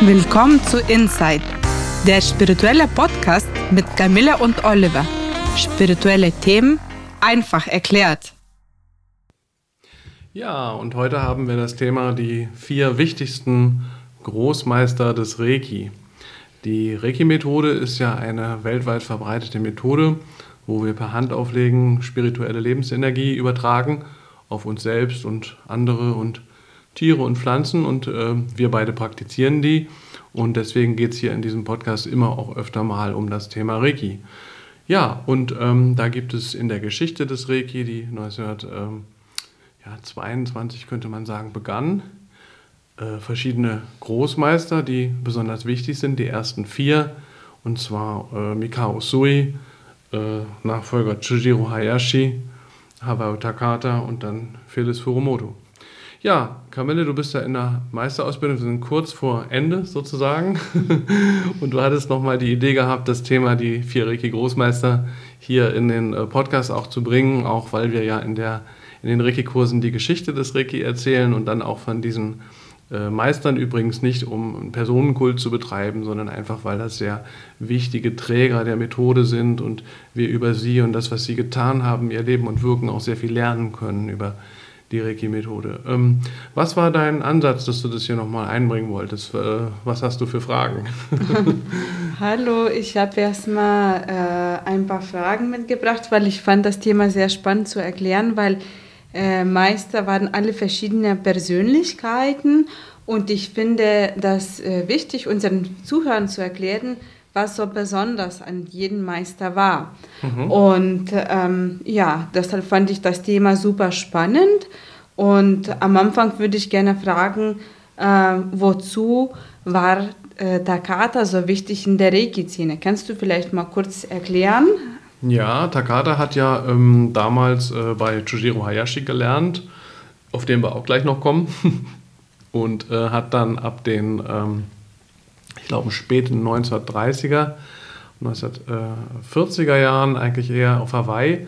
Willkommen zu Insight, der spirituelle Podcast mit Camilla und Oliver. Spirituelle Themen einfach erklärt. Ja, und heute haben wir das Thema die 4 wichtigsten Großmeister des Reiki. Die Reiki-Methode ist ja eine weltweit verbreitete Methode, wo wir per Handauflegen spirituelle Lebensenergie übertragen auf uns selbst und andere und Tiere und Pflanzen, und wir beide praktizieren die, und deswegen geht es hier in diesem Podcast immer auch öfter mal um das Thema Reiki. Ja, und da gibt es in der Geschichte des Reiki, die 1922 könnte man sagen begann, verschiedene Großmeister, die besonders wichtig sind, die ersten 4, und zwar Mikao Usui, Nachfolger Chujiro Hayashi, Hayao Takata und dann Phyllis Furumoto. Ja, Camille, du bist ja in der Meisterausbildung, wir sind kurz vor Ende sozusagen, und du hattest nochmal die Idee gehabt, das Thema die 4 Reiki-Großmeister hier in den Podcast auch zu bringen, auch weil wir ja in den Reiki-Kursen die Geschichte des Reiki erzählen und dann auch von diesen Meistern, übrigens nicht um einen Personenkult zu betreiben, sondern einfach, weil das sehr wichtige Träger der Methode sind und wir über sie und das, was sie getan haben, ihr Leben und Wirken auch sehr viel lernen können über die Reiki-Methode. Was war dein Ansatz, dass du das hier nochmal einbringen wolltest? Was hast du für Fragen? Hallo, ich habe erstmal ein paar Fragen mitgebracht, weil ich fand das Thema sehr spannend zu erklären, weil Meister waren alle verschiedene Persönlichkeiten, und ich finde das wichtig, unseren Zuhörern zu erklären, was so besonders an jedem Meister war. Und deshalb fand ich das Thema super spannend, und am Anfang würde ich gerne fragen, wozu war Takata so wichtig in der Reiki-Szene? Kannst du vielleicht mal kurz erklären? Ja, Takata hat ja damals bei Chujiro Hayashi gelernt, auf den wir auch gleich noch kommen, und hat dann ab den ich glaube, späten 1930er, 1940er Jahren, eigentlich eher auf Hawaii,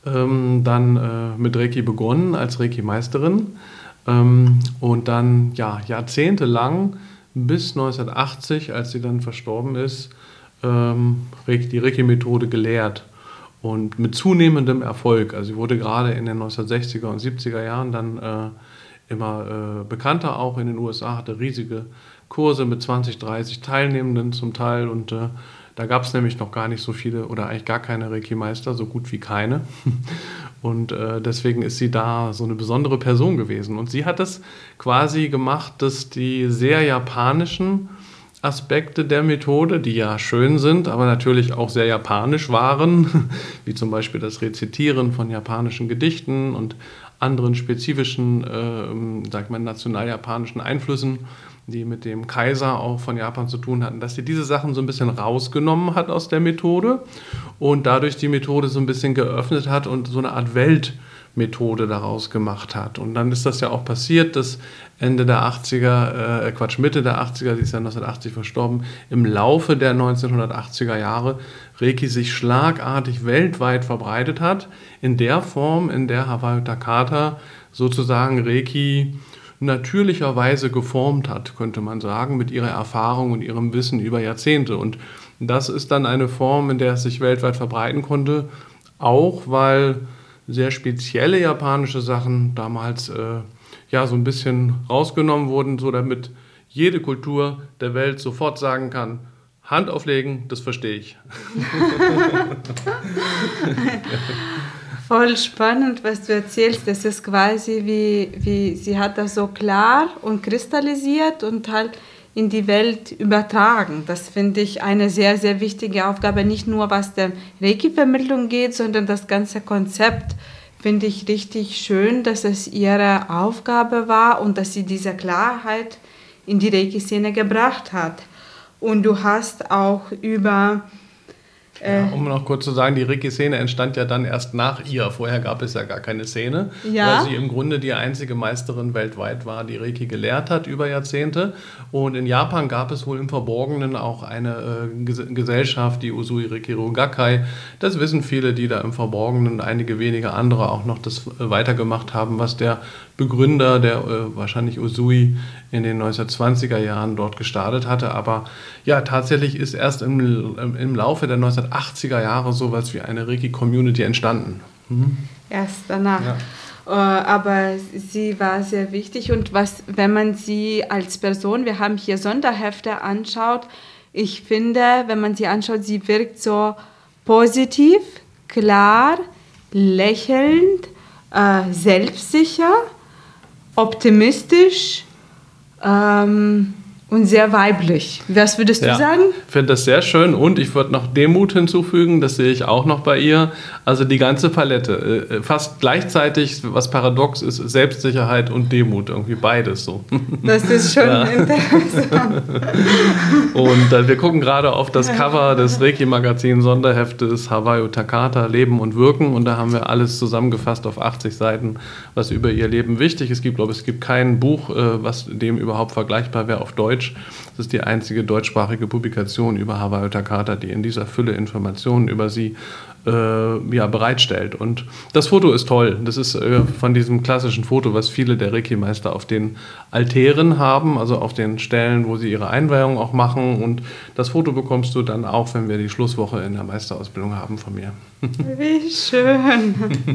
dann mit Reiki begonnen als Reiki-Meisterin, und dann jahrzehntelang bis 1980, als sie dann verstorben ist, die Reiki-Methode gelehrt, und mit zunehmendem Erfolg. Also sie wurde gerade in den 1960er und 70er Jahren dann immer bekannter, auch in den USA, hatte riesige Kurse mit 20, 30 Teilnehmenden zum Teil, und da gab es nämlich noch gar nicht so viele oder eigentlich gar keine Reiki-Meister, so gut wie keine, und deswegen ist sie da so eine besondere Person gewesen, und sie hat es quasi gemacht, dass die sehr japanischen Aspekte der Methode, die ja schön sind, aber natürlich auch sehr japanisch waren, wie zum Beispiel das Rezitieren von japanischen Gedichten und anderen spezifischen, national-japanischen Einflüssen, die mit dem Kaiser auch von Japan zu tun hatten, dass sie diese Sachen so ein bisschen rausgenommen hat aus der Methode und dadurch die Methode so ein bisschen geöffnet hat und so eine Art Weltmethode daraus gemacht hat. Und dann ist das ja auch passiert, dass Mitte der 80er, sie ist ja 1980 verstorben, im Laufe der 1980er Jahre Reiki sich schlagartig weltweit verbreitet hat, in der Form, in der Hayao Takata sozusagen Reiki natürlicherweise geformt hat, könnte man sagen, mit ihrer Erfahrung und ihrem Wissen über Jahrzehnte. Und das ist dann eine Form, in der es sich weltweit verbreiten konnte, auch weil sehr spezielle japanische Sachen damals so ein bisschen rausgenommen wurden, so damit jede Kultur der Welt sofort sagen kann, Hand auflegen, das verstehe ich. Voll spannend, was du erzählst. Das ist quasi wie sie hat das so klar und kristallisiert und halt in die Welt übertragen. Das finde ich eine sehr, sehr wichtige Aufgabe, nicht nur was der Reiki-Vermittlung geht, sondern das ganze Konzept finde ich richtig schön, dass es ihre Aufgabe war und dass sie diese Klarheit in die Reiki-Szene gebracht hat. Und du hast auch über Um noch kurz zu sagen, die Reiki-Szene entstand ja dann erst nach ihr. Vorher gab es ja gar keine Szene, ja. weil sie im Grunde die einzige Meisterin weltweit war, die Reiki gelehrt hat über Jahrzehnte. Und in Japan gab es wohl im Verborgenen auch eine Gesellschaft, die Usui Reiki-ryo Gakkai. Das wissen viele, die da im Verborgenen, einige wenige andere auch noch das weitergemacht haben, was der Begründer, der wahrscheinlich Usui in den 1920er Jahren dort gestartet hatte. Aber ja, tatsächlich ist erst im Laufe der 1980er Jahre sowas wie eine Reiki-Community entstanden. Erst danach. Ja. Aber sie war sehr wichtig und wenn man sie als Person, wir haben hier Sonderhefte anschaut, ich finde, wenn man sie anschaut, sie wirkt so positiv, klar, lächelnd, selbstsicher, optimistisch und sehr weiblich. Was würdest du sagen? Ich finde das sehr schön und ich würde noch Demut hinzufügen, das sehe ich auch noch bei ihr. Also die ganze Palette, fast gleichzeitig, was paradox ist, Selbstsicherheit und Demut, irgendwie beides so. Das ist schon interessant. Und wir gucken gerade auf das Cover des Reiki-Magazin Sonderheftes Hawayo Takata, Leben und Wirken und da haben wir alles zusammengefasst auf 80 Seiten, was über ihr Leben wichtig ist. Ich glaube, es gibt kein Buch, was dem überhaupt vergleichbar wäre auf Deutsch. Das ist die einzige deutschsprachige Publikation über Hawayo Takata, die in dieser Fülle Informationen über sie bereitstellt. Und das Foto ist toll. Das ist von diesem klassischen Foto, was viele der Reiki-Meister auf den Altären haben, also auf den Stellen, wo sie ihre Einweihung auch machen. Und das Foto bekommst du dann auch, wenn wir die Schlusswoche in der Meisterausbildung haben von mir. Wie schön.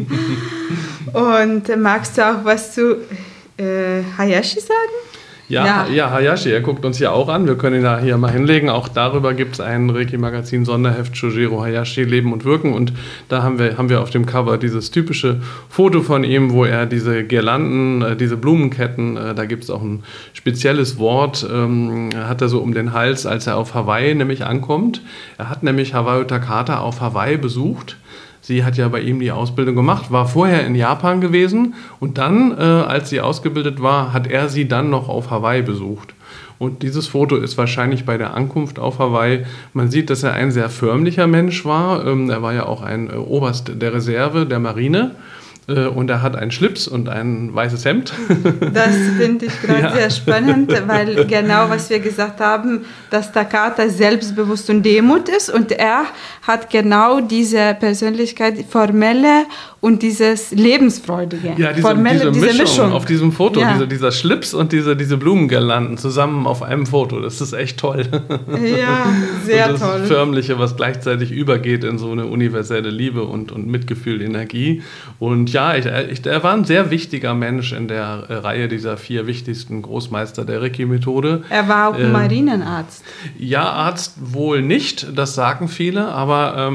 Und magst du auch was zu Hayashi sagen? Ja, Hayashi, er guckt uns ja auch an. Wir können ihn da hier mal hinlegen. Auch darüber gibt es ein Reiki-Magazin Sonderheft Shojiro Hayashi, Leben und Wirken. Und da haben wir auf dem Cover dieses typische Foto von ihm, wo er diese Girlanden, diese Blumenketten, da gibt es auch ein spezielles Wort, hat er so um den Hals, als er auf Hawaii nämlich ankommt. Er hat nämlich Hawayo Takata auf Hawaii besucht. Sie hat ja bei ihm die Ausbildung gemacht, war vorher in Japan gewesen und dann, als sie ausgebildet war, hat er sie dann noch auf Hawaii besucht. Und dieses Foto ist wahrscheinlich bei der Ankunft auf Hawaii. Man sieht, dass er ein sehr förmlicher Mensch war. Er war ja auch ein Oberst der Reserve der Marine. Und er hat einen Schlips und ein weißes Hemd. Das finde ich gerade sehr spannend, weil genau, was wir gesagt haben, dass Takata selbstbewusst und Demut ist und er hat genau diese Persönlichkeit, formelle und dieses Lebensfreudige. Ja, diese Mischung auf diesem Foto, dieser Schlips und diese Blumengirlanden zusammen auf einem Foto, das ist echt toll. Ja, sehr toll. Das Förmliche, was gleichzeitig übergeht in so eine universelle Liebe und Mitgefühl, Energie. Und ja, er war ein sehr wichtiger Mensch in der Reihe dieser 4 wichtigsten Großmeister der Reiki-Methode. Er war auch Marinenarzt. Ja, Arzt wohl nicht, das sagen viele, aber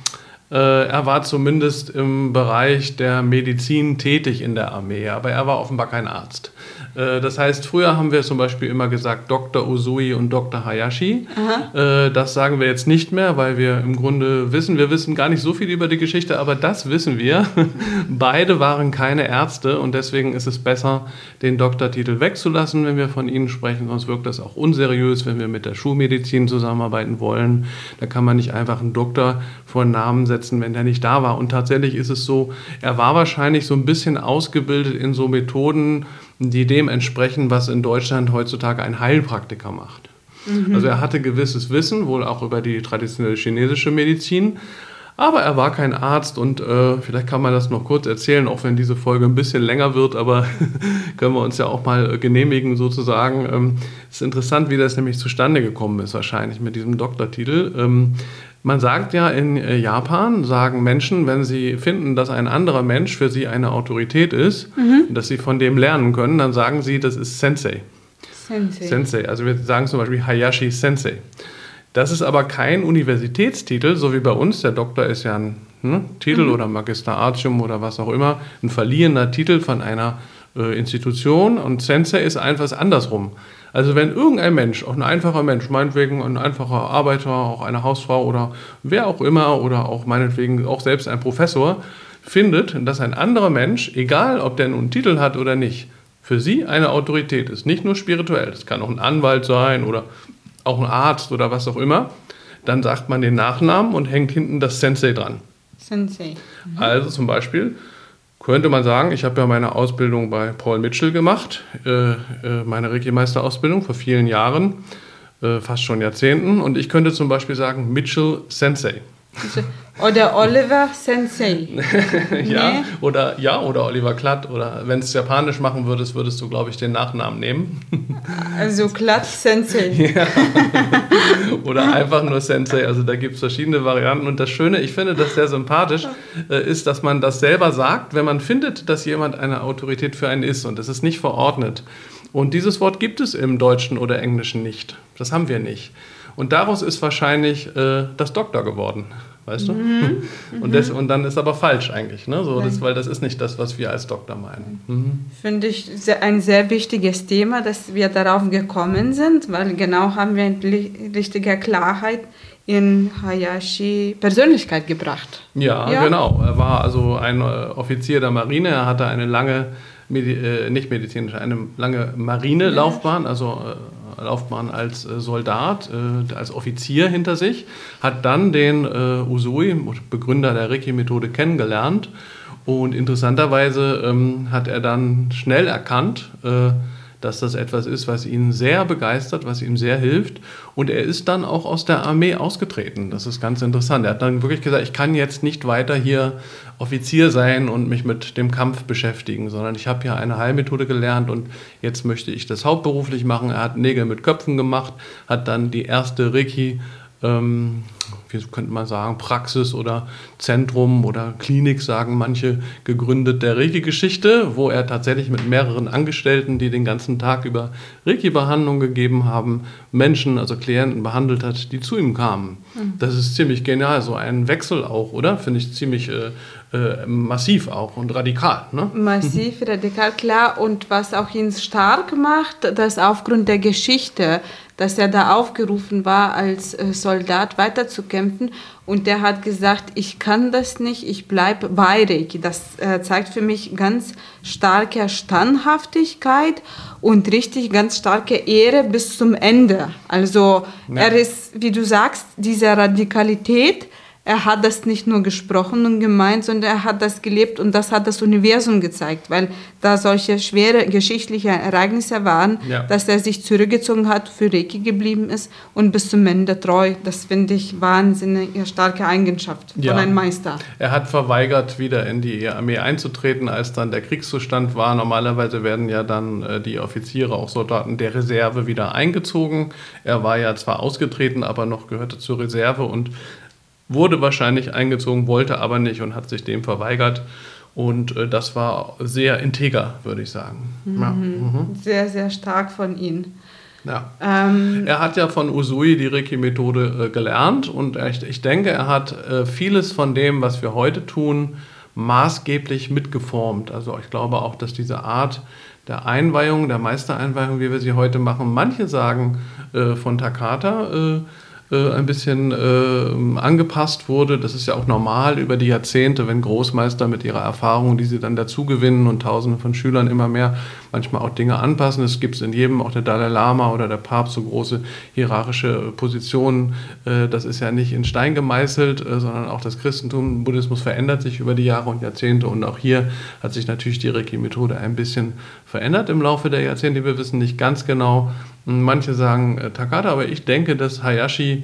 er war zumindest im Bereich der Medizin tätig in der Armee, aber er war offenbar kein Arzt. Das heißt, früher haben wir zum Beispiel immer gesagt Dr. Usui und Dr. Hayashi. Das sagen wir jetzt nicht mehr, weil wir im Grunde wir wissen gar nicht so viel über die Geschichte, aber das wissen wir. Beide waren keine Ärzte und deswegen ist es besser, den Doktortitel wegzulassen, wenn wir von ihnen sprechen, sonst wirkt das auch unseriös, wenn wir mit der Schulmedizin zusammenarbeiten wollen. Da kann man nicht einfach einen Doktor vor den Namen setzen, wenn der nicht da war. Und tatsächlich ist es so, er war wahrscheinlich so ein bisschen ausgebildet in so Methoden, die dem entsprechen, was in Deutschland heutzutage ein Heilpraktiker macht. Also er hatte gewisses Wissen, wohl auch über die traditionelle chinesische Medizin, aber er war kein Arzt und vielleicht kann man das noch kurz erzählen, auch wenn diese Folge ein bisschen länger wird, aber können wir uns ja auch mal genehmigen sozusagen. Es ist interessant, wie das nämlich zustande gekommen ist wahrscheinlich mit diesem Doktortitel. Man sagt ja in Japan, sagen Menschen, wenn sie finden, dass ein anderer Mensch für sie eine Autorität ist, dass sie von dem lernen können, dann sagen sie, das ist Sensei. Sensei. Also wir sagen zum Beispiel Hayashi Sensei. Das ist aber kein Universitätstitel, so wie bei uns. Der Doktor ist ja ein Titel oder Magister Artium oder was auch immer, ein verliehener Titel von einer Institution und Sensei ist einfach andersrum. Also wenn irgendein Mensch, auch ein einfacher Mensch, meinetwegen ein einfacher Arbeiter, auch eine Hausfrau oder wer auch immer oder auch meinetwegen auch selbst ein Professor, findet, dass ein anderer Mensch, egal ob der nun einen Titel hat oder nicht, für sie eine Autorität ist, nicht nur spirituell, das kann auch ein Anwalt sein oder auch ein Arzt oder was auch immer, dann sagt man den Nachnamen und hängt hinten das Sensei dran. Sensei. Also zum Beispiel könnte man sagen, ich habe ja meine Ausbildung bei Paul Mitchell gemacht, meine Reiki-Meister-Ausbildung vor vielen Jahren, fast schon Jahrzehnten. Und ich könnte zum Beispiel sagen Mitchell Sensei. Oder Oliver Sensei. Ja, oder Oliver Klatt. Oder wenn es japanisch machen würdest, würdest du, glaube ich, den Nachnamen nehmen. Also Klatt Sensei. Ja. Oder einfach nur Sensei. Also da gibt es verschiedene Varianten. Und das Schöne, ich finde das sehr sympathisch, ist, dass man das selber sagt, wenn man findet, dass jemand eine Autorität für einen ist. Und das ist nicht verordnet. Und dieses Wort gibt es im Deutschen oder Englischen nicht. Das haben wir nicht. Und daraus ist wahrscheinlich das Doktor geworden, weißt du? Und dann ist aber falsch eigentlich, ne? So, weil das ist nicht das, was wir als Doktor meinen. Finde ich ein sehr wichtiges Thema, dass wir darauf gekommen sind, weil genau haben wir eine richtige Klarheit in Hayashi Persönlichkeit gebracht. Ja, genau. Er war also ein Offizier der Marine, er hatte eine lange, eine lange Marinelaufbahn, also Laufbahn als Soldat, als Offizier hinter sich, hat dann den Usui, Begründer der Reiki-Methode, kennengelernt und interessanterweise hat er dann schnell erkannt, dass das etwas ist, was ihn sehr begeistert, was ihm sehr hilft. Und er ist dann auch aus der Armee ausgetreten. Das ist ganz interessant. Er hat dann wirklich gesagt, ich kann jetzt nicht weiter hier Offizier sein und mich mit dem Kampf beschäftigen, sondern ich habe hier eine Heilmethode gelernt und jetzt möchte ich das hauptberuflich machen. Er hat Nägel mit Köpfen gemacht, hat dann die erste Reiki, wie könnte man sagen, Praxis oder Zentrum oder Klinik, sagen manche, gegründet der Reiki-Geschichte, wo er tatsächlich mit mehreren Angestellten, die den ganzen Tag über Reiki-Behandlung gegeben haben, Menschen, also Klienten behandelt hat, die zu ihm kamen. Das ist ziemlich genial, so ein Wechsel auch, oder? Finde ich ziemlich massiv auch und radikal. Ne? Massiv, radikal, klar. Und was auch ihn stark macht, dass aufgrund der Geschichte, dass er da aufgerufen war, als Soldat weiterzukämpfen. Und der hat gesagt, ich kann das nicht, ich bleibe bei Reiki. Das zeigt für mich ganz starke Standhaftigkeit und richtig ganz starke Ehre bis zum Ende. Also er ist, wie du sagst, diese Radikalität. Er hat das nicht nur gesprochen und gemeint, sondern er hat das gelebt und das hat das Universum gezeigt, weil da solche schwere geschichtliche Ereignisse waren, dass er sich zurückgezogen hat, für Reiki geblieben ist und bis zum Ende treu. Das finde ich wahnsinnig starke Eigenschaft von einem Meister. Er hat verweigert, wieder in die Armee einzutreten, als dann der Kriegszustand war. Normalerweise werden ja dann die Offiziere, auch Soldaten der Reserve, wieder eingezogen. Er war ja zwar ausgetreten, aber noch gehörte zur Reserve und wurde wahrscheinlich eingezogen, wollte aber nicht und hat sich dem verweigert. Und das war sehr integer, würde ich sagen. Sehr, sehr stark von ihm. Ja. Er hat ja von Usui die Reiki-Methode gelernt und ich denke, er hat vieles von dem, was wir heute tun, maßgeblich mitgeformt. Also ich glaube auch, dass diese Art der Einweihung, der Meistereinweihung, wie wir sie heute machen, manche sagen von Takata, ein bisschen angepasst wurde. Das ist ja auch normal über die Jahrzehnte, wenn Großmeister mit ihrer Erfahrung, die sie dann dazu gewinnen und Tausende von Schülern immer mehr, manchmal auch Dinge anpassen. Es gibt in jedem, auch der Dalai Lama oder der Papst, so große hierarchische Positionen. Das ist ja nicht in Stein gemeißelt, sondern auch das Christentum, Buddhismus verändert sich über die Jahre und Jahrzehnte und auch hier hat sich natürlich die Reiki-Methode ein bisschen verändert im Laufe der Jahrzehnte. Wir wissen nicht ganz genau. Manche sagen Takata, aber ich denke, dass Hayashi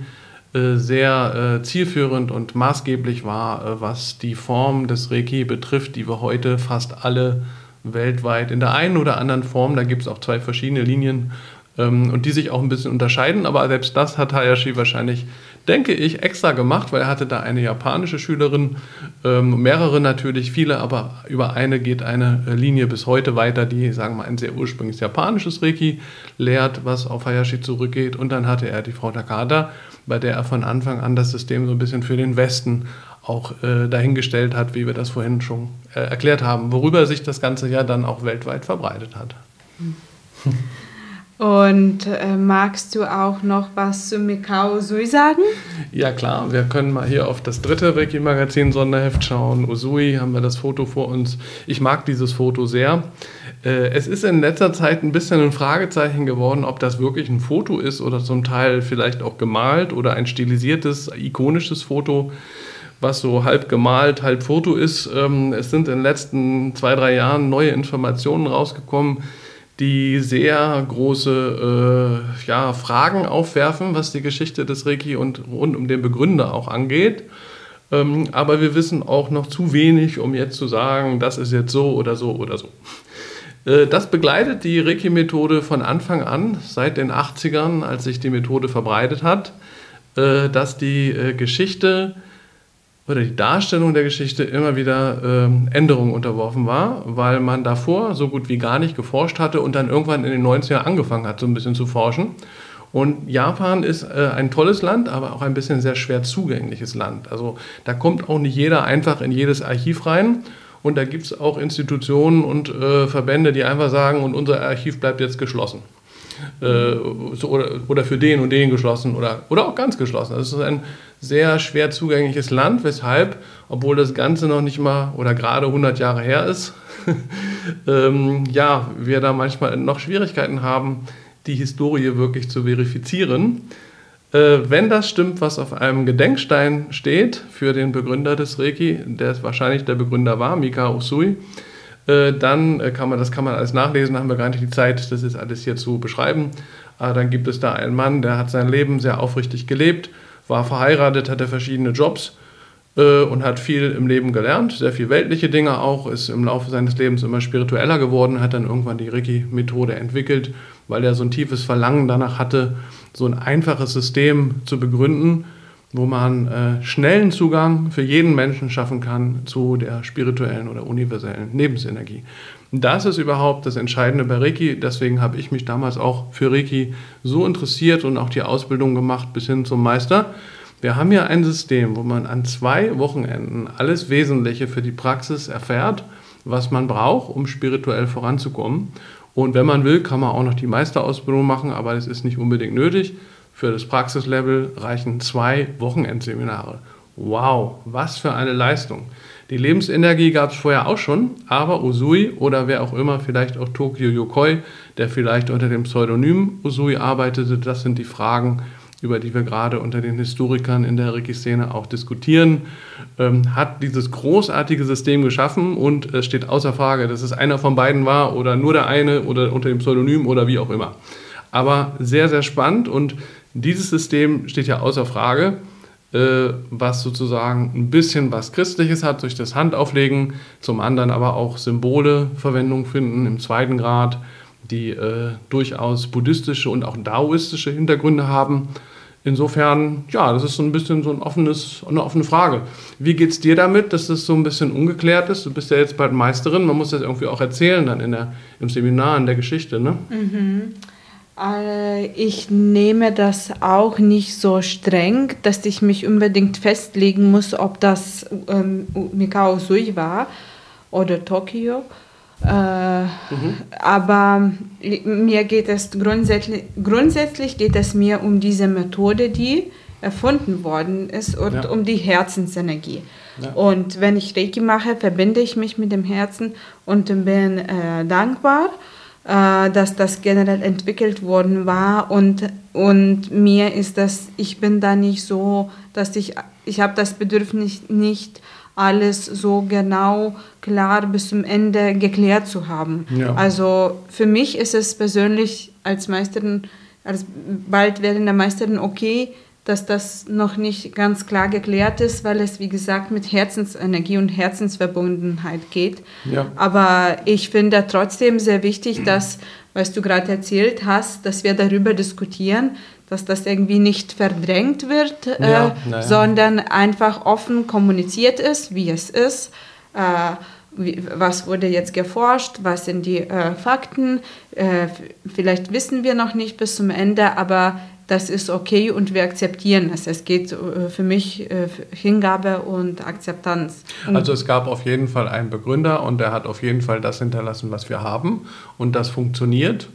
sehr zielführend und maßgeblich war, was die Form des Reiki betrifft, die wir heute fast alle weltweit in der einen oder anderen Form, da gibt es auch 2 verschiedene Linien und die sich auch ein bisschen unterscheiden, aber selbst das hat Hayashi wahrscheinlich, denke ich, extra gemacht, weil er hatte da eine japanische Schülerin, mehrere natürlich, viele, aber über eine geht eine Linie bis heute weiter, die, sagen wir mal, ein sehr ursprüngliches japanisches Reiki lehrt, was auf Hayashi zurückgeht. Und dann hatte er die Frau Takata, bei der er von Anfang an das System so ein bisschen für den Westen auch dahingestellt hat, wie wir das vorhin schon erklärt haben, worüber sich das Ganze ja dann auch weltweit verbreitet hat. Und magst du auch noch was zu Mikao Usui sagen? Ja klar, wir können mal hier auf das 3. Reiki-Magazin-Sonderheft schauen. Usui, haben wir das Foto vor uns. Ich mag dieses Foto sehr. Es ist in letzter Zeit ein bisschen ein Fragezeichen geworden, ob das wirklich ein Foto ist oder zum Teil vielleicht auch gemalt oder ein stilisiertes, ikonisches Foto, was so halb gemalt, halb Foto ist. Es sind in den letzten 2-3 Jahren neue Informationen rausgekommen, die sehr große Fragen aufwerfen, was die Geschichte des Reiki und rund um den Begründer auch angeht. Aber wir wissen auch noch zu wenig, um jetzt zu sagen, das ist jetzt so oder so oder so. Das begleitet die Reiki-Methode von Anfang an, seit den 80ern, als sich die Methode verbreitet hat, dass die Geschichte oder die Darstellung der Geschichte immer wieder Änderungen unterworfen war, weil man davor so gut wie gar nicht geforscht hatte und dann irgendwann in den 90ern angefangen hat, so ein bisschen zu forschen. Und Japan ist ein tolles Land, aber auch ein bisschen sehr schwer zugängliches Land. Also da kommt auch nicht jeder einfach in jedes Archiv rein. Und da gibt es auch Institutionen und Verbände, die einfach sagen, und unser Archiv bleibt jetzt geschlossen. Oder für den und den geschlossen oder auch ganz geschlossen. Das ist ein sehr schwer zugängliches Land, weshalb, obwohl das Ganze noch nicht mal oder gerade 100 Jahre her ist, wir da manchmal noch Schwierigkeiten haben, die Historie wirklich zu verifizieren. Wenn das stimmt, was auf einem Gedenkstein steht für den Begründer des Reiki, der wahrscheinlich der Begründer war, Mikao Usui, dann kann man alles nachlesen, da haben wir gar nicht die Zeit, das ist alles hier zu beschreiben. Dann gibt es da einen Mann, der hat sein Leben sehr aufrichtig gelebt, war verheiratet, hatte verschiedene Jobs und hat viel im Leben gelernt, sehr viel weltliche Dinge auch, ist im Laufe seines Lebens immer spiritueller geworden, hat dann irgendwann die Reiki-Methode entwickelt, weil er so ein tiefes Verlangen danach hatte, so ein einfaches System zu begründen, wo man schnellen Zugang für jeden Menschen schaffen kann zu der spirituellen oder universellen Lebensenergie. Und das ist überhaupt das Entscheidende bei Reiki. Deswegen habe ich mich damals auch für Reiki so interessiert und auch die Ausbildung gemacht bis hin zum Meister. Wir haben hier ein System, wo man an 2 Wochenenden alles Wesentliche für die Praxis erfährt, was man braucht, um spirituell voranzukommen. Und wenn man will, kann man auch noch die Meisterausbildung machen, aber das ist nicht unbedingt nötig. Für das Praxislevel reichen 2 Wochenendseminare. Wow, was für eine Leistung. Die Lebensenergie gab es vorher auch schon, aber Usui oder wer auch immer, vielleicht auch Tokyo Yokoi, der vielleicht unter dem Pseudonym Usui arbeitete, das sind die Fragen, über die wir gerade unter den Historikern in der Reiki-Szene auch diskutieren, hat dieses großartige System geschaffen und es steht außer Frage, dass es einer von beiden war oder nur der eine oder unter dem Pseudonym oder wie auch immer. Aber sehr, sehr spannend und dieses System steht ja außer Frage, was sozusagen ein bisschen was Christliches hat durch das Handauflegen, zum anderen aber auch Symbole Verwendung finden im 2. Grad, die durchaus buddhistische und auch daoistische Hintergründe haben. Insofern, ja, das ist so ein bisschen so eine offene Frage. Wie geht es dir damit, dass das so ein bisschen ungeklärt ist? Du bist ja jetzt bald Meisterin, man muss das irgendwie auch erzählen dann im Seminar, in der Geschichte, ne? Ich nehme das auch nicht so streng, dass ich mich unbedingt festlegen muss, ob das Mikao Usui war oder Tokio. Aber mir geht es grundsätzlich geht es mir um diese Methode, die erfunden worden ist und um die Herzensenergie. Ja. Und wenn ich Reiki mache, verbinde ich mich mit dem Herzen und bin dankbar, dass das generell entwickelt worden war und mir ist das, ich bin da nicht so, dass ich habe das Bedürfnis nicht alles so genau, klar bis zum Ende geklärt zu haben. Ja. Also für mich ist es persönlich als Meisterin, als bald werdende Meisterin okay, dass das noch nicht ganz klar geklärt ist, weil es, wie gesagt, mit Herzensenergie und Herzensverbundenheit geht. Ja. Aber ich finde trotzdem sehr wichtig, dass, was du gerade erzählt hast, dass wir darüber diskutieren, dass das irgendwie nicht verdrängt wird, sondern einfach offen kommuniziert ist, wie es ist, was wurde jetzt geforscht, was sind die Fakten, vielleicht wissen wir noch nicht bis zum Ende, aber das ist okay und wir akzeptieren es. Es geht für mich Hingabe und Akzeptanz. Also es gab auf jeden Fall einen Begründer und der hat auf jeden Fall das hinterlassen, was wir haben und das funktioniert.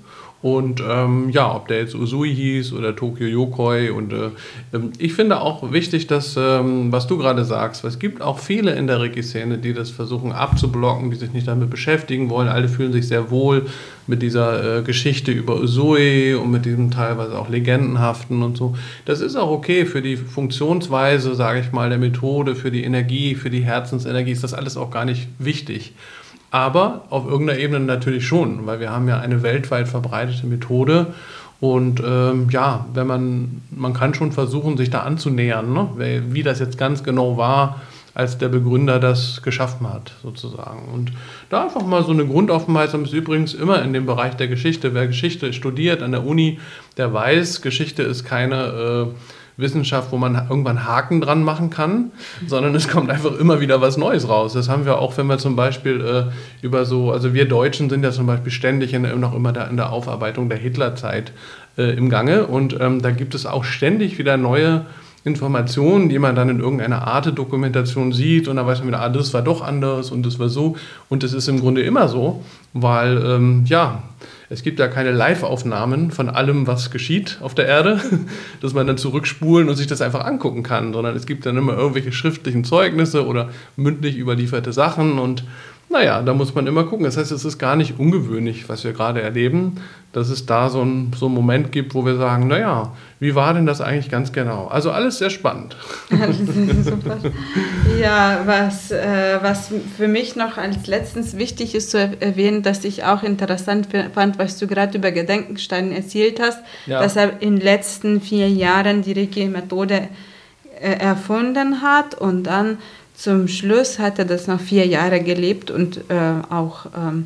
Und ob der jetzt Usui hieß oder Tokyo Yokoi. Und ich finde auch wichtig, dass, was du gerade sagst, es gibt auch viele in der Reiki-Szene, die das versuchen abzublocken, die sich nicht damit beschäftigen wollen. Alle fühlen sich sehr wohl mit dieser Geschichte über Usui und mit diesem teilweise auch legendenhaften und so. Das ist auch okay für die Funktionsweise, sage ich mal, der Methode, für die Energie, für die Herzensenergie ist das alles auch gar nicht wichtig. Aber auf irgendeiner Ebene natürlich schon, weil wir haben ja eine weltweit verbreitete Methode und wenn man kann schon versuchen, sich da anzunähern, ne? Wie das jetzt ganz genau war, als der Begründer das geschaffen hat, sozusagen. Und da einfach mal so eine Grundaufmerksamkeit ist übrigens immer in dem Bereich der Geschichte. Wer Geschichte studiert an der Uni, der weiß, Geschichte ist keine Wissenschaft, wo man irgendwann Haken dran machen kann, sondern es kommt einfach immer wieder was Neues raus. Das haben wir auch, wenn wir zum Beispiel also wir Deutschen sind ja zum Beispiel ständig noch immer in der Aufarbeitung der Hitlerzeit im Gange und da gibt es auch ständig wieder neue Informationen, die man dann in irgendeiner Arte-Dokumentation sieht und dann weiß man wieder, das war doch anders und das war so und das ist im Grunde immer so, weil es gibt ja keine Live-Aufnahmen von allem, was geschieht auf der Erde, dass man dann zurückspulen und sich das einfach angucken kann, sondern es gibt dann immer irgendwelche schriftlichen Zeugnisse oder mündlich überlieferte Sachen und da muss man immer gucken. Das heißt, es ist gar nicht ungewöhnlich, was wir gerade erleben, dass es da so einen Moment gibt, wo wir sagen, wie war denn das eigentlich ganz genau? Also alles sehr spannend. Super. Ja, was für mich noch als letztens wichtig ist zu erwähnen, dass ich auch interessant fand, was du gerade über Gedenkenstein erzählt hast, dass er in den letzten 4 Jahren die Reiki-Methode erfunden hat und dann zum Schluss hat er das noch 4 Jahre gelebt und auch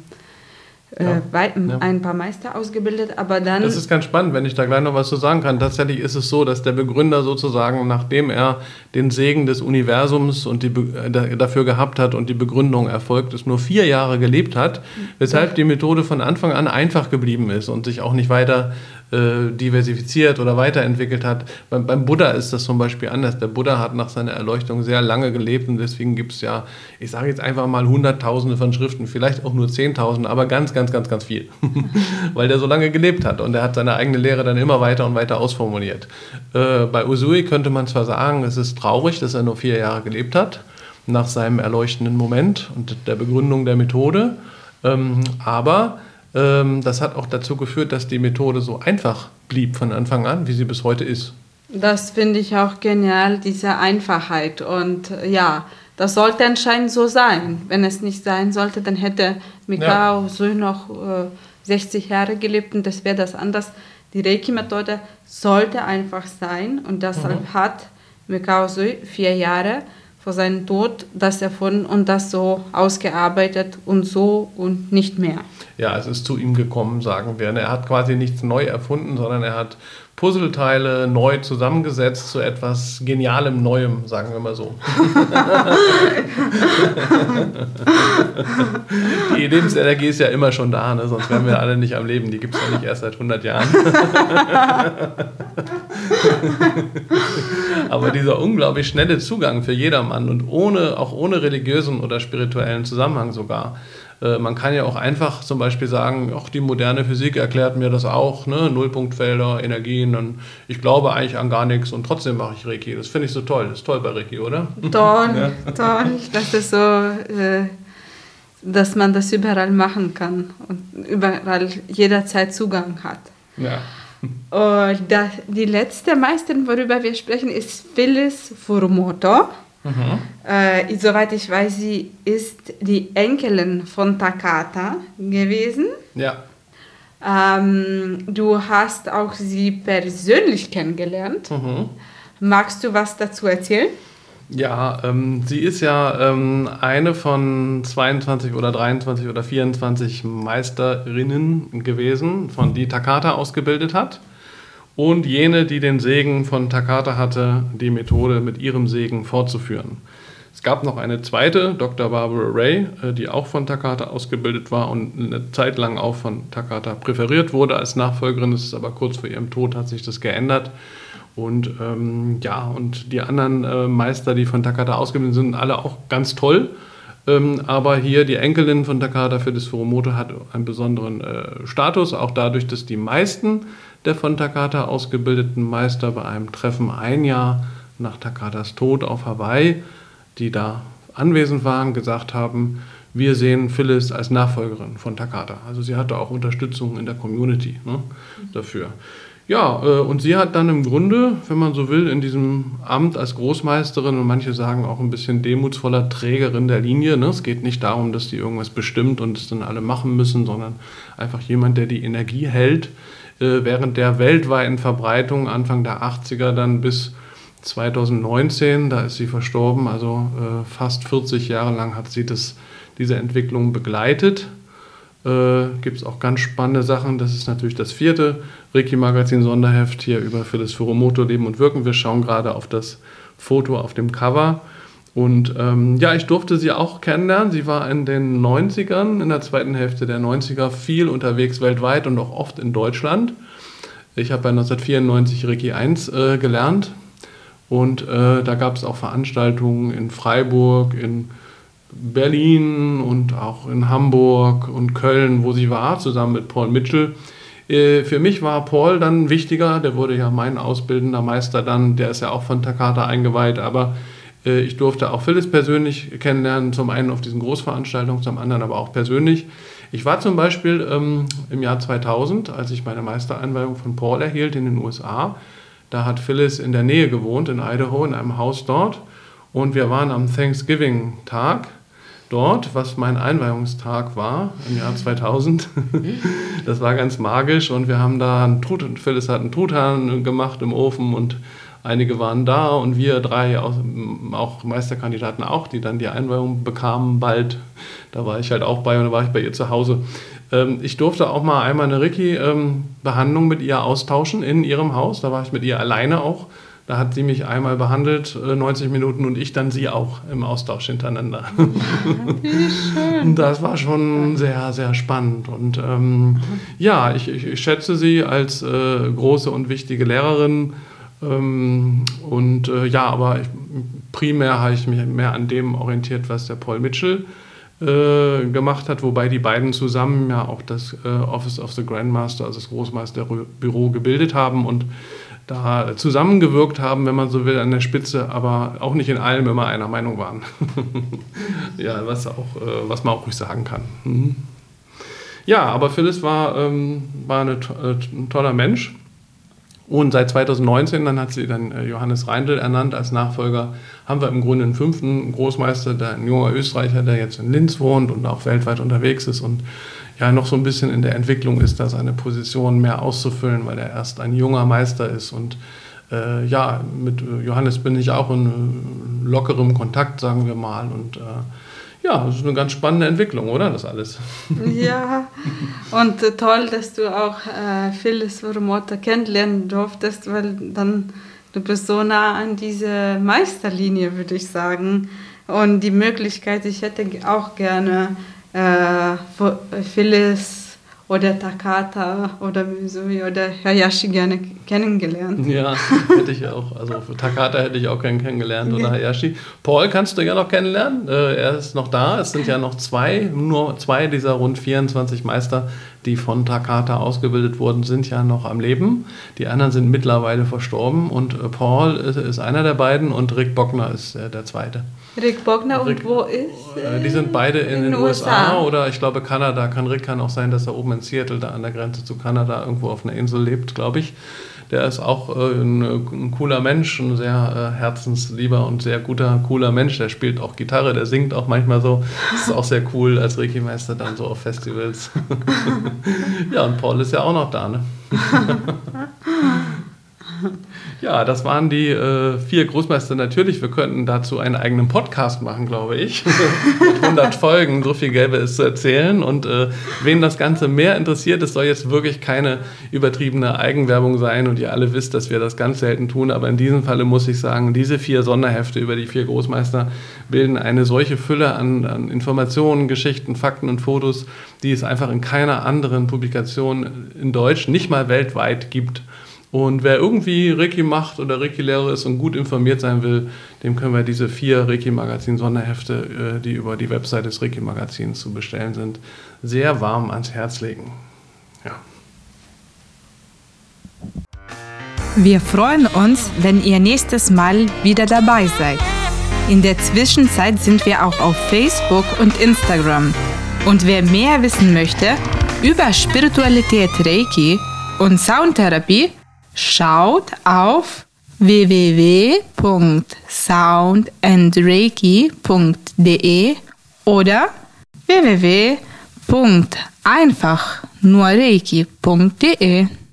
ein paar Meister ausgebildet, aber dann... Das ist ganz spannend, wenn ich da gleich noch was zu sagen kann. Tatsächlich ist es so, dass der Begründer sozusagen, nachdem er den Segen des Universums und dafür gehabt hat und die Begründung erfolgt ist, nur 4 Jahre gelebt hat, weshalb die Methode von Anfang an einfach geblieben ist und sich auch nicht weiter diversifiziert oder weiterentwickelt hat. Beim Buddha ist das zum Beispiel anders. Der Buddha hat nach seiner Erleuchtung sehr lange gelebt und deswegen gibt es ich sage jetzt einfach mal Hunderttausende von Schriften, vielleicht auch nur 10.000, aber ganz, ganz, ganz, ganz viel, weil der so lange gelebt hat und er hat seine eigene Lehre dann immer weiter und weiter ausformuliert. Bei Usui könnte man zwar sagen, es ist traurig, dass er nur 4 Jahre gelebt hat, nach seinem erleuchtenden Moment und der Begründung der Methode, aber das hat auch dazu geführt, dass die Methode so einfach blieb von Anfang an, wie sie bis heute ist. Das finde ich auch genial, diese Einfachheit. Und das sollte anscheinend so sein. Wenn es nicht sein sollte, dann hätte Mikao Usui noch 60 Jahre gelebt und das wäre das anders. Die Reiki-Methode sollte einfach sein und deshalb hat Mikao Usui 4 Jahre vor seinem Tod das erfunden und das so ausgearbeitet und so und nicht mehr. Ja, es ist zu ihm gekommen, sagen wir. Er hat quasi nichts neu erfunden, sondern er hat Puzzleteile neu zusammengesetzt zu etwas Genialem Neuem, sagen wir mal so. Die Lebensenergie ist ja immer schon da, ne? Sonst wären wir alle nicht am Leben. Die gibt es ja nicht erst seit 100 Jahren. Aber dieser unglaublich schnelle Zugang für jedermann und auch ohne religiösen oder spirituellen Zusammenhang sogar. Man kann ja auch einfach zum Beispiel sagen, die moderne Physik erklärt mir das auch, ne? Nullpunktfelder, Energien, und ich glaube eigentlich an gar nichts und trotzdem mache ich Reiki. Das finde ich so toll. Das ist toll bei Reiki, oder? Toll, toll. Das ist so, dass man das überall machen kann und überall jederzeit Zugang hat. Ja. Und die letzte Meisterin, worüber wir sprechen, ist Phyllis Furumoto. Soweit ich weiß, sie ist die Enkelin von Takata gewesen. Ja. Du hast auch sie persönlich kennengelernt. Magst du was dazu erzählen? Ja, sie ist ja eine von 22 oder 23 oder 24 Meisterinnen gewesen, von die Takata ausgebildet hat. Und jene, die den Segen von Takata hatte, die Methode mit ihrem Segen fortzuführen. Es gab noch eine zweite, Dr. Barbara Ray, die auch von Takata ausgebildet war und eine Zeit lang auch von Takata präferiert wurde als Nachfolgerin. Das ist aber kurz vor ihrem Tod hat sich das geändert. Und und die anderen Meister, die von Takata ausgebildet sind, alle auch ganz toll. Aber hier die Enkelin von Takata, Phyllis Furumoto, hat einen besonderen Status, auch dadurch, dass die meisten der von Takata ausgebildeten Meister bei einem Treffen ein Jahr nach Takatas Tod auf Hawaii, die da anwesend waren, gesagt haben, wir sehen Phyllis als Nachfolgerin von Takata. Also sie hatte auch Unterstützung in der Community, ne, dafür. Ja, und sie hat dann im Grunde, wenn man so will, in diesem Amt als Großmeisterin und manche sagen auch ein bisschen demutsvoller Trägerin der Linie. Ne? Es geht nicht darum, dass die irgendwas bestimmt und es dann alle machen müssen, sondern einfach jemand, der die Energie hält, während der weltweiten Verbreitung Anfang der 80er dann bis 2019, da ist sie verstorben, also fast 40 Jahre lang hat sie diese Entwicklung begleitet. Gibt es auch ganz spannende Sachen. Das ist natürlich das 4. Reiki-Magazin-Sonderheft hier über Phyllis Furumoto, Leben und Wirken. Wir schauen gerade auf das Foto auf dem Cover. Und ich durfte sie auch kennenlernen. Sie war in den 90ern, in der zweiten Hälfte der 90er, viel unterwegs weltweit und auch oft in Deutschland. Ich habe bei 1994 Reiki 1 gelernt. Und da gab es auch Veranstaltungen in Freiburg, in Berlin und auch in Hamburg und Köln, wo sie war, zusammen mit Paul Mitchell. Für mich war Paul dann wichtiger, der wurde ja mein ausbildender Meister dann, der ist ja auch von Takata eingeweiht, aber ich durfte auch Phyllis persönlich kennenlernen, zum einen auf diesen Großveranstaltungen, zum anderen aber auch persönlich. Ich war zum Beispiel im Jahr 2000, als ich meine Meistereinweihung von Paul erhielt in den USA, da hat Phyllis in der Nähe gewohnt, in Idaho, in einem Haus dort. Und wir waren am Thanksgiving-Tag dort, was mein Einweihungstag war im Jahr 2000. Das war ganz magisch und wir haben da Phyllis hat einen Truthahn gemacht im Ofen und einige waren da und wir 3, auch Meisterkandidaten auch, die dann die Einweihung bekamen bald. Da war ich halt auch bei und da war ich bei ihr zu Hause. Ich durfte auch mal einmal eine Reiki-Behandlung mit ihr austauschen in ihrem Haus. Da war ich mit ihr alleine auch. Da hat sie mich einmal behandelt, 90 Minuten, und ich dann sie auch im Austausch hintereinander. Wie schön. Das war schon sehr, sehr spannend. Und ich schätze sie als große und wichtige Lehrerin. Aber primär habe ich mich mehr an dem orientiert, was der Paul Mitchell gemacht hat, wobei die beiden zusammen ja auch das Office of the Grandmaster, also das Großmeisterbüro, gebildet haben und da zusammengewirkt haben, wenn man so will, an der Spitze, aber auch nicht in allem immer einer Meinung waren. Ja, was man auch ruhig sagen kann. Ja, aber Phyllis war ein toller Mensch. Und seit 2019, dann hat sie dann Johannes Reindl ernannt als Nachfolger, haben wir im Grunde einen 5. Großmeister, ein junger Österreicher, der jetzt in Linz wohnt und auch weltweit unterwegs ist und ja noch so ein bisschen in der Entwicklung ist, da seine Position mehr auszufüllen, weil er erst ein junger Meister ist. Und mit Johannes bin ich auch in lockerem Kontakt, sagen wir mal. Und das ist eine ganz spannende Entwicklung, oder? Das alles. Ja, und toll, dass du auch Phyllis Furumoto kennenlernen durftest, weil dann du bist so nah an diese Meisterlinie, würde ich sagen. Und die Möglichkeit, ich hätte auch gerne Phyllis oder Takata oder Hayashi gerne kennengelernt. Ja, hätte ich auch. Also für Takata hätte ich auch gern kennengelernt oder Hayashi. Paul kannst du ja noch kennenlernen. Er ist noch da. Es sind ja noch nur zwei dieser rund 24 Meister, die von Takata ausgebildet wurden, sind ja noch am Leben. Die anderen sind mittlerweile verstorben und Paul ist einer der beiden und Rick Bockner ist der zweite. Rick Bockner, und wo ist? Die sind beide in den USA oder ich glaube Kanada. Rick kann auch sein, dass er oben in Seattle, da an der Grenze zu Kanada, irgendwo auf einer Insel lebt, glaube ich. Der ist auch ein cooler Mensch, ein sehr herzenslieber und sehr cooler Mensch. Der spielt auch Gitarre, der singt auch manchmal so. Das ist auch sehr cool als Reiki-Meister dann so auf Festivals. Ja, und Paul ist ja auch noch da, ne? Ja, das waren die 4 Großmeister. Natürlich, wir könnten dazu einen eigenen Podcast machen, glaube ich. Mit 100 Folgen, so viel gäbe es zu erzählen. Und wen das Ganze mehr interessiert, es soll jetzt wirklich keine übertriebene Eigenwerbung sein. Und ihr alle wisst, dass wir das ganz selten tun. Aber in diesem Falle muss ich sagen, diese 4 Sonderhefte über die 4 Großmeister bilden eine solche Fülle an Informationen, Geschichten, Fakten und Fotos, die es einfach in keiner anderen Publikation in Deutsch, nicht mal weltweit, gibt. Und wer irgendwie Reiki macht oder Reiki-Lehrer ist und gut informiert sein will, dem können wir diese 4 Reiki-Magazin-Sonderhefte, die über die Website des Reiki-Magazins zu bestellen sind, sehr warm ans Herz legen. Ja. Wir freuen uns, wenn ihr nächstes Mal wieder dabei seid. In der Zwischenzeit sind wir auch auf Facebook und Instagram. Und wer mehr wissen möchte über Spiritualität, Reiki und Soundtherapie, schaut auf www.soundandreiki.de oder www.einfachnurreiki.de.